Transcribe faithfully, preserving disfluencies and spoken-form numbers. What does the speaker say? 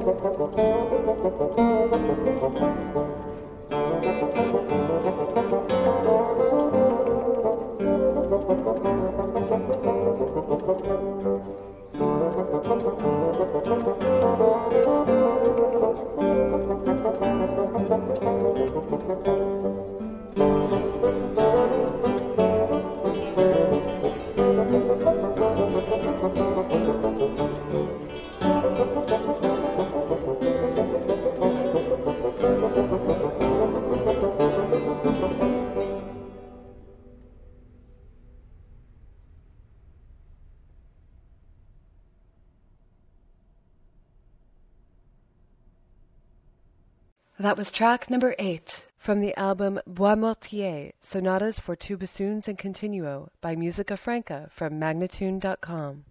That was track number eight from the album Bois Mortier, Sonatas for Two Bassoons and Continuo by Musica Franca from Magnatune dot com.